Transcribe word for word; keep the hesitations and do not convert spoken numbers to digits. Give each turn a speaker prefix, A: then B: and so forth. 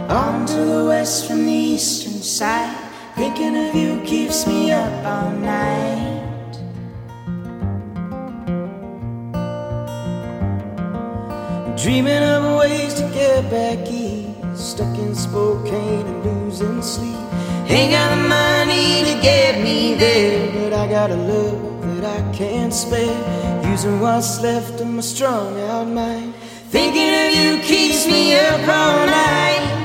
A: On to the west from the eastern side. Thinking of you keeps me up all night. Dreaming of ways to get back east. Stuck in Spokane and losing sleep. Ain't got the money to get me there, but I got a love that I can't spare. Using what's left of my strung out mind. Thinking of you keeps me up all night.